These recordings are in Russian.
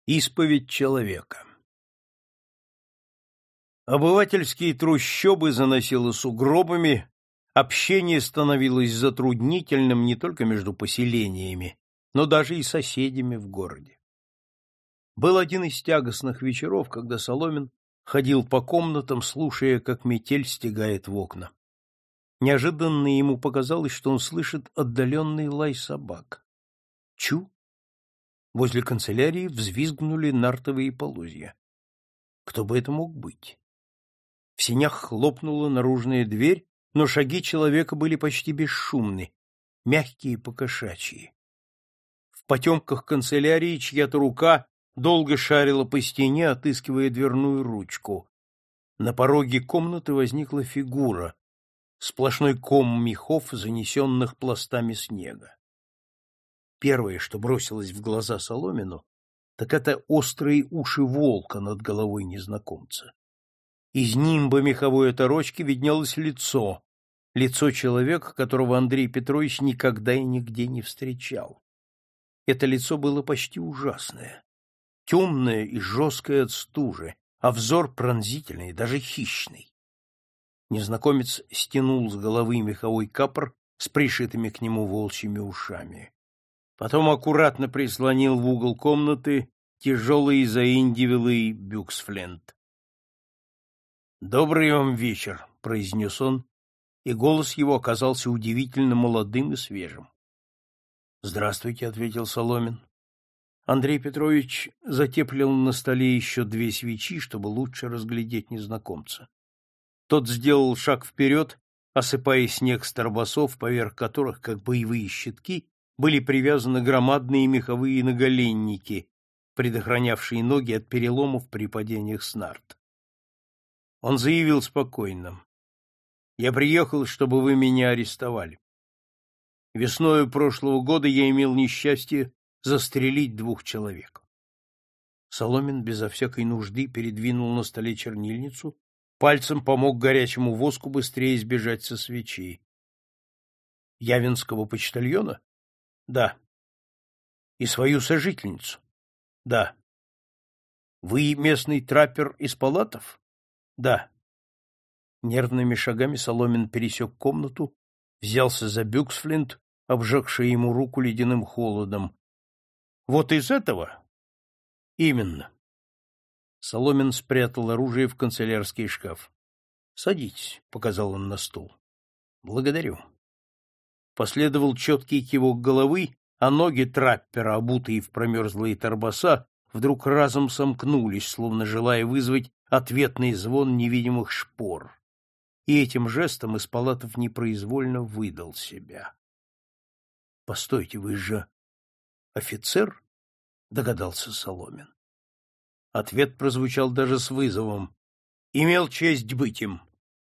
Исповедь человека. Обывательские трущобы заносило сугробами, общение становилось затруднительным не только между поселениями, но даже и соседями в городе. Был один из тягостных вечеров, когда Соломин ходил по комнатам, слушая, как метель стегает в окна. Неожиданно ему показалось, что он слышит отдаленный лай собак. Чу! Возле канцелярии взвизгнули нартовые полозья. Кто бы это мог быть? В сенях хлопнула наружная дверь, но шаги человека были почти бесшумны, мягкие покошачьи. В потемках канцелярии чья-то рука долго шарила по стене, отыскивая дверную ручку. На пороге комнаты возникла фигура, сплошной ком мехов, занесенных пластами снега. Первое, что бросилось в глаза Соломину, так это острые уши волка над головой незнакомца. Из нимба меховой оторочки виднелось лицо человека, которого Андрей Петрович никогда и нигде не встречал. Это лицо было почти ужасное, темное и жесткое от стужи, а взор пронзительный, даже хищный. Незнакомец стянул с головы меховой капор с пришитыми к нему волчьими ушами. Потом аккуратно прислонил в угол комнаты тяжелый заиндивелый бюксфленд. «Добрый вам вечер», — произнес он, и голос его оказался удивительно молодым и свежим. «Здравствуйте», — ответил Соломин. Андрей Петрович затеплил на столе еще 2 свечи, чтобы лучше разглядеть незнакомца. Тот сделал шаг вперед, осыпая снег с торбасов, поверх которых, как боевые щитки, были привязаны громадные меховые наголенники, предохранявшие ноги от переломов при падениях с нарт. Он заявил спокойно: «Я приехал, чтобы вы меня арестовали. Весною прошлого года я имел несчастье застрелить 2 человек». Соломин безо всякой нужды передвинул на столе чернильницу, пальцем помог горячему воску быстрее сбежать со свечей. «Явинского почтальона?» «Да». «И свою сожительницу?» «Да». «Вы местный траппер из Палатов?» «Да». Нервными шагами Соломин пересек комнату, взялся за бюксфлинт, обжегший ему руку ледяным холодом. «Вот из этого?» «Именно». Соломин спрятал оружие в канцелярский шкаф. «Садитесь», — показал он на стул. «Благодарю». Последовал четкий кивок головы, а ноги траппера, обутые в промерзлые торбаса, вдруг разом сомкнулись, словно желая вызвать ответный звон невидимых шпор. И этим жестом из Палатов непроизвольно выдал себя. — Постойте, вы же офицер? — догадался Соломин. Ответ прозвучал даже с вызовом. — Имел честь быть им.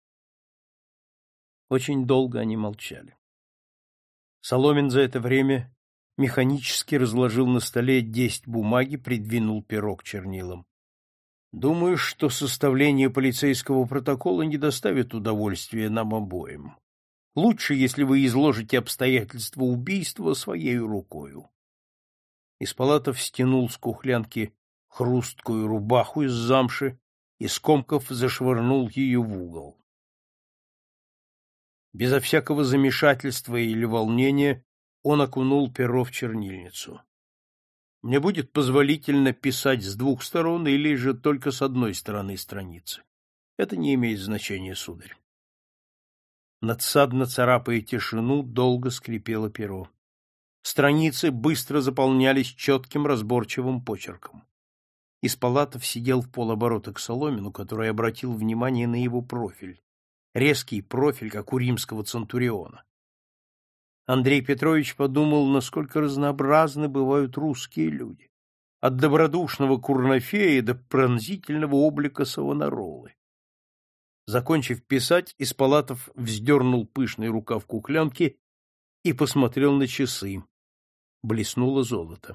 Очень долго они молчали. Соломин за это время механически разложил на столе 10 бумаги, придвинул перо к чернилам. «Думаю, что составление полицейского протокола не доставит удовольствия нам обоим. Лучше, если вы изложите обстоятельства убийства своей рукою». Из Палатов стянул с кухлянки хрусткую рубаху из замши и, скомкав, зашвырнул ее в угол. Безо всякого замешательства или волнения он окунул перо в чернильницу. «Мне будет позволительно писать с 2 сторон или же только с одной стороны страницы. Это не имеет значения, сударь». Надсадно царапая тишину, долго скрипело перо. Страницы быстро заполнялись четким разборчивым почерком. Из Палатов сидел в полоборота к Соломину, который обратил внимание на его профиль. Резкий профиль, как у римского центуриона. Андрей Петрович подумал, насколько разнообразны бывают русские люди. От добродушного Курнофея до пронзительного облика Савонаролы. Закончив писать, из Палатов вздернул пышный рукав кухлянки и посмотрел на часы. Блеснуло золото.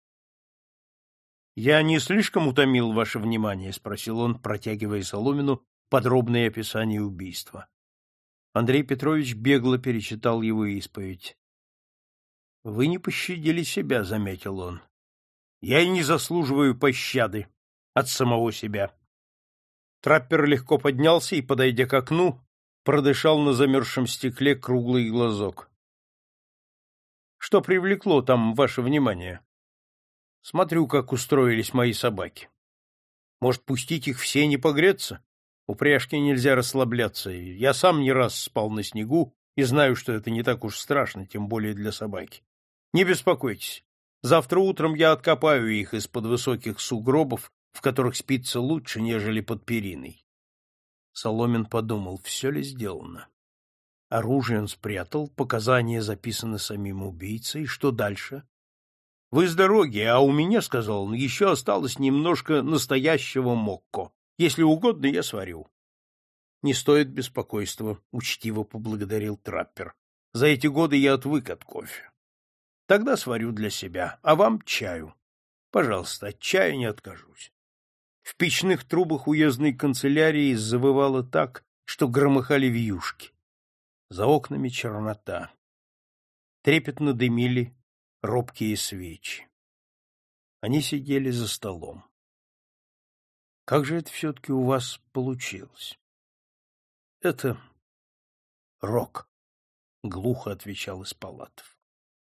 — Я не слишком утомил ваше внимание? — спросил он, протягивая Соломину подробное описание убийства. Андрей Петрович бегло перечитал его исповедь. — Вы не пощадили себя, — заметил он. Я и не заслуживаю пощады от самого себя. Траппер легко поднялся и, подойдя к окну, продышал на замерзшем стекле круглый глазок. — Что привлекло там ваше внимание? — Смотрю, как устроились мои собаки. Может, пустить их все не погреться? Упряжке нельзя расслабляться. Я сам не раз спал на снегу и знаю, что это не так уж страшно, тем более для собаки. Не беспокойтесь. Завтра утром я откопаю их из-под высоких сугробов, в которых спится лучше, нежели под периной. Соломин подумал, все ли сделано. Оружие он спрятал, показания записаны самим убийцей. Что дальше? — Вы с дороги, а у меня, — сказал он, — еще осталось немножко настоящего мокко. Если угодно, я сварю. — Не стоит беспокойства, — учтиво поблагодарил траппер. — За эти годы я отвык от кофе. Тогда сварю для себя, а вам чаю. Пожалуйста, от чая не откажусь. В печных трубах уездной канцелярии завывало так, что громыхали вьюжки. За окнами чернота. Трепетно дымили робкие свечи. Они сидели за столом. — Как же это все-таки у вас получилось? — Это рок, — глухо отвечал Испалатов.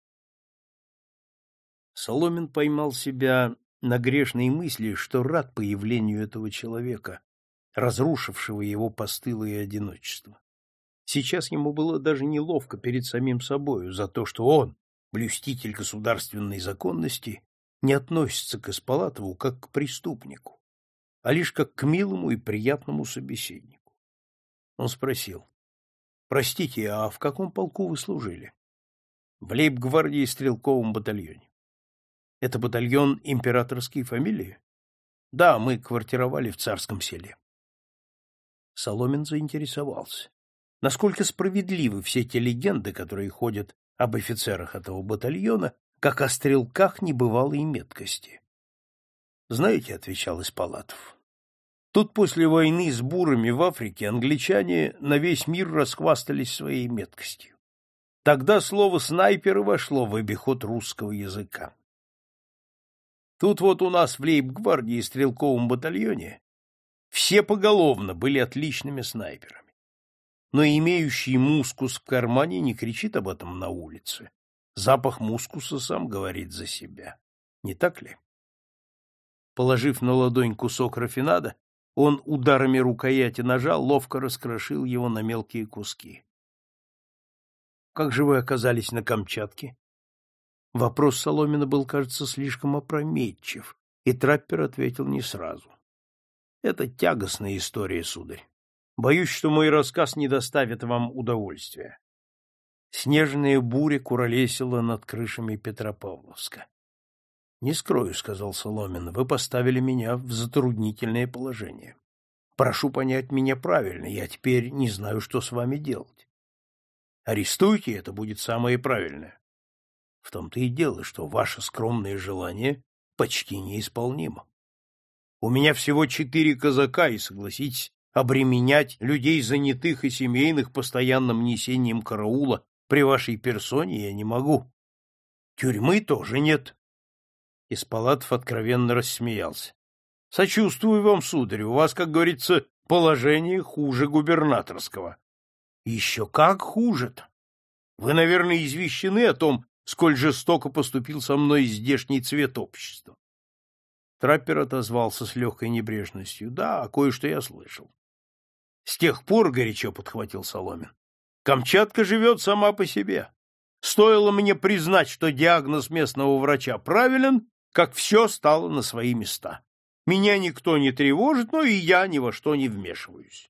Соломин поймал себя на грешной мысли, что рад появлению этого человека, разрушившего его постылое одиночество. Сейчас ему было даже неловко перед самим собою за то, что он, блюститель государственной законности, не относится к Испалатову как к преступнику, а лишь как к милому и приятному собеседнику. Он спросил: «Простите, а в каком полку вы служили?» «В лейб-гвардии стрелковом батальоне». «Это батальон императорской фамилии?» «Да, мы квартировали в Царском селе». Соломин заинтересовался. Насколько справедливы все те легенды, которые ходят об офицерах этого батальона, как о стрелках небывалой меткости. «Знаете, — отвечал Испалатов, — тут после войны с бурами в Африке англичане на весь мир расхвастались своей меткостью. Тогда слово «снайперы» вошло в обиход русского языка. Тут вот у нас в лейб-гвардии стрелковом батальоне все поголовно были отличными снайперами. Но имеющий мускус в кармане не кричит об этом на улице. Запах мускуса сам говорит за себя. Не так ли?» Положив на ладонь кусок рафинада, он ударами рукояти ножа ловко раскрошил его на мелкие куски. «Как же вы оказались на Камчатке?» Вопрос Соломина был, кажется, слишком опрометчив, и траппер ответил не сразу. «Это тягостная история, сударь. Боюсь, что мой рассказ не доставит вам удовольствия». Снежная буря куролесила над крышами Петропавловска. «Не скрою, — сказал Соломин, — вы поставили меня в затруднительное положение. Прошу понять меня правильно, я теперь не знаю, что с вами делать. Арестуйте, это будет самое правильное. В том-то и дело, что ваше скромное желание почти неисполнимо. У меня всего 4 казака, и, согласитесь, обременять людей занятых и семейных постоянным несением караула при вашей персоне я не могу. Тюрьмы тоже нет». Испалатов откровенно рассмеялся. — Сочувствую вам, сударь, у вас, как говорится, положение хуже губернаторского. — Еще как хуже-то! Вы, наверное, извещены о том, сколь жестоко поступил со мной здешний цвет общества. Траппер отозвался с легкой небрежностью. — Да, кое-что я слышал. — С тех пор, — горячо подхватил Соломин, — Камчатка живет сама по себе. Стоило мне признать, что диагноз местного врача правилен, как все стало на свои места. Меня никто не тревожит, но и я ни во что не вмешиваюсь.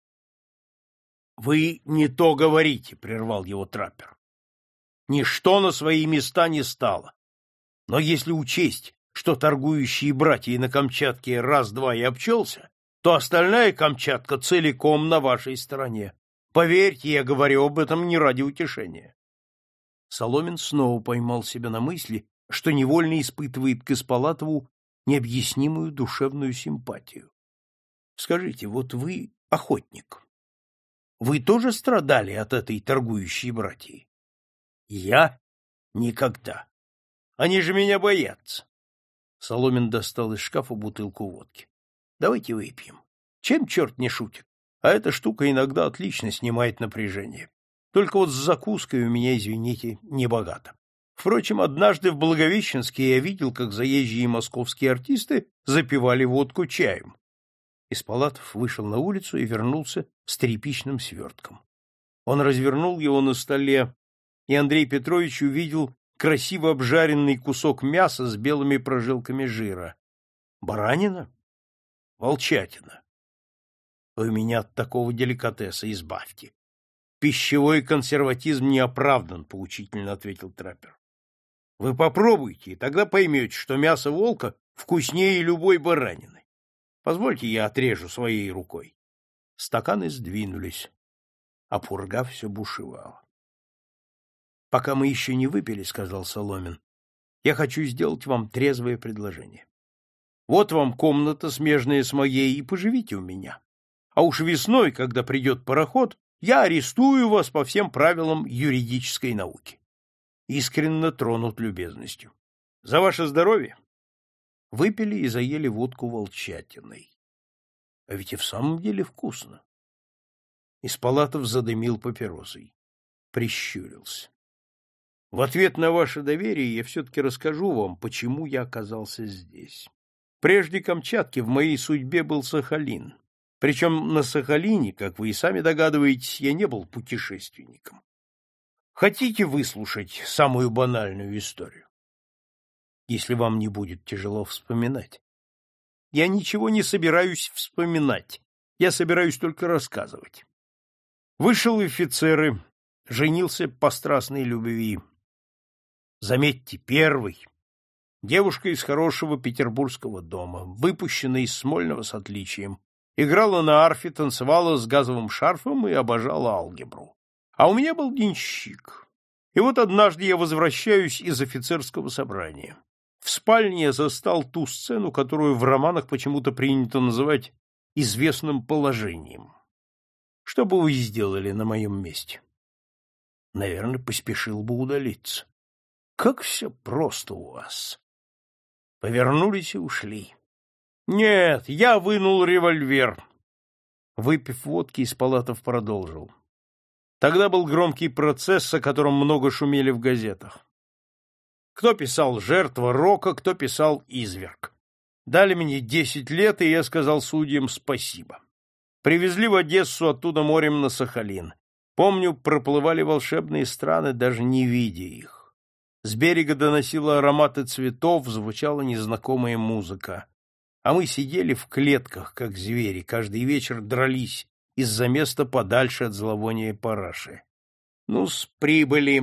— Вы не то говорите, — прервал его траппер. — Ничто на свои места не стало. Но если учесть, что торгующие братья на Камчатке раз-два и обчелся, то остальная Камчатка целиком на вашей стороне. Поверьте, я говорю об этом не ради утешения. Соломин снова поймал себя на мысли, что невольно испытывает к Испалатову необъяснимую душевную симпатию. Скажите, вот вы охотник. Вы тоже страдали от этой торгующей братьи? Я? Никогда. Они же меня боятся. Соломин достал из шкафа бутылку водки. — Давайте выпьем. Чем черт не шутит? А эта штука иногда отлично снимает напряжение. Только вот с закуской у меня, извините, не богато. Впрочем, однажды в Благовещенске я видел, как заезжие московские артисты запивали водку чаем. Испалатов вышел на улицу и вернулся с тряпичным свертком. Он развернул его на столе, и Андрей Петрович увидел красиво обжаренный кусок мяса с белыми прожилками жира. Баранина? Волчатина. Вы меня от такого деликатеса избавьте. Пищевой консерватизм не оправдан, поучительно ответил траппер. Вы попробуйте, и тогда поймете, что мясо волка вкуснее любой баранины. Позвольте, я отрежу своей рукой. Стаканы сдвинулись, а пурга все бушевала. — Пока мы еще не выпили, — сказал Соломин, — я хочу сделать вам трезвое предложение. Вот вам комната, смежная с моей, и поживите у меня. А уж весной, когда придет пароход, я арестую вас по всем правилам юридической науки. Искренне тронут любезностью. За ваше здоровье! Выпили и заели водку волчатиной. А ведь и в самом деле вкусно. Испалатов задымил папиросой. Прищурился. В ответ на ваше доверие я все-таки расскажу вам, почему я оказался здесь. Прежде Камчатки в моей судьбе был Сахалин. Причем на Сахалине, как вы и сами догадываетесь, я не был путешественником. Хотите выслушать самую банальную историю? Если вам не будет тяжело вспоминать. Я ничего не собираюсь вспоминать. Я собираюсь только рассказывать. Вышел в офицеры, женился по страстной любви. Заметьте, первый. Девушка из хорошего петербургского дома, выпущенная из Смольного с отличием. Играла на арфе, танцевала с газовым шарфом и обожала алгебру. А у меня был денщик. И вот однажды я возвращаюсь из офицерского собрания. В спальне я застал ту сцену, которую в романах почему-то принято называть известным положением. Что бы вы сделали на моем месте? Наверное, поспешил бы удалиться. Как все просто у вас. Повернулись и ушли. Нет, я вынул револьвер. Выпив водки, Испалатов продолжил. Тогда был громкий процесс, о котором много шумели в газетах. Кто писал «Жертва рока», кто писал «Изверг». Дали мне 10 лет, и я сказал судьям спасибо. Привезли в Одессу, оттуда морем на Сахалин. Помню, проплывали волшебные страны, даже не видя их. С берега доносило ароматы цветов, звучала незнакомая музыка. А мы сидели в клетках, как звери, каждый вечер дрались из-за места подальше от зловония параши. Ну-с, прибыли.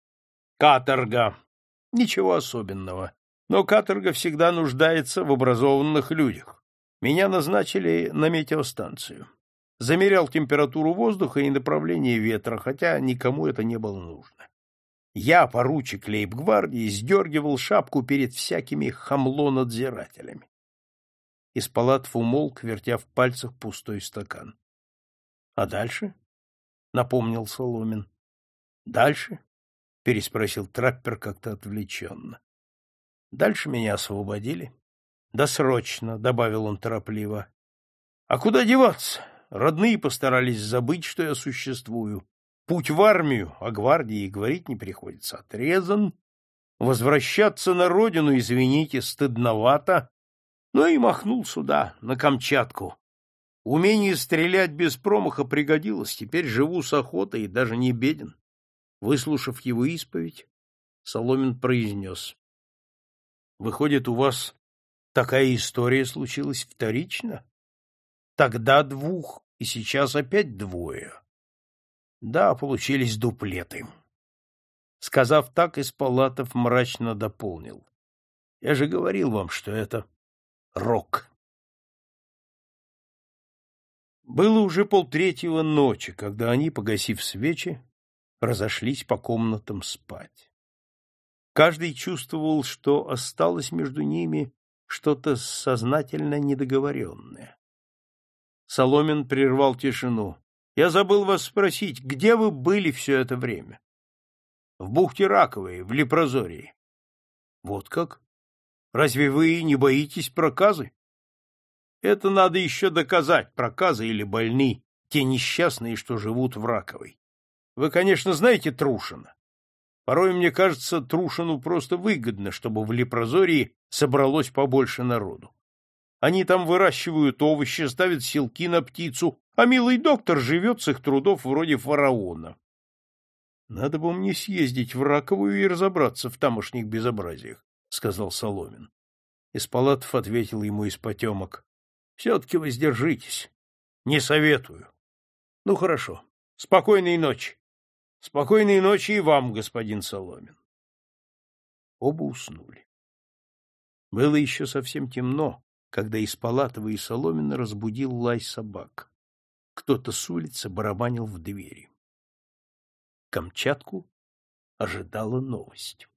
Каторга. Ничего особенного. Но каторга всегда нуждается в образованных людях. Меня назначили на метеостанцию. Замерял температуру воздуха и направление ветра, хотя никому это не было нужно. Я, поручик лейб-гвардии, сдергивал шапку перед всякими хамло-надзирателями. Испалатов умолк, вертя в пальцах пустой стакан. — А дальше? — напомнил Соломин. — Дальше? — переспросил траппер как-то отвлеченно. — Дальше меня освободили. — Досрочно, — добавил он торопливо. — А куда деваться? Родные постарались забыть, что я существую. Путь в армию, о гвардии и говорить не приходится, отрезан. Возвращаться на родину, извините, стыдновато. Ну и махнул сюда, на Камчатку. Умение стрелять без промаха пригодилось, теперь живу с охотой и даже не беден. Выслушав его исповедь, Соломин произнес. — Выходит, у вас такая история случилась вторично? Тогда 2, и сейчас опять 2. Да, получились дуплеты. Сказав так, Испалатов мрачно дополнил. Я же говорил вам, что это рок. Было уже 2:30 ночи, когда они, погасив свечи, разошлись по комнатам спать. Каждый чувствовал, что осталось между ними что-то сознательно недоговоренное. Соломин прервал тишину. — Я забыл вас спросить, где вы были все это время? — В бухте Раковой, в Лепрозории. — Вот как? Разве вы не боитесь проказы? Это надо еще доказать, проказы или больны, те несчастные, что живут в Раковой. Вы, конечно, знаете Трушина. Порой, мне кажется, Трушину просто выгодно, чтобы в Лепрозории собралось побольше народу. Они там выращивают овощи, ставят селки на птицу, а милый доктор живет с их трудов вроде фараона. Надо бы мне съездить в Раковую и разобраться в тамошних безобразиях, — сказал Соломин. Испалатов ответил ему из потемок: — Все-таки воздержитесь. Не советую. Ну, хорошо. Спокойной ночи. Спокойной ночи и вам, господин Соломин. Оба уснули. Было еще совсем темно, когда Испалатова и Соломина разбудил лай собак. Кто-то с улицы барабанил в двери. Камчатку ожидала новость.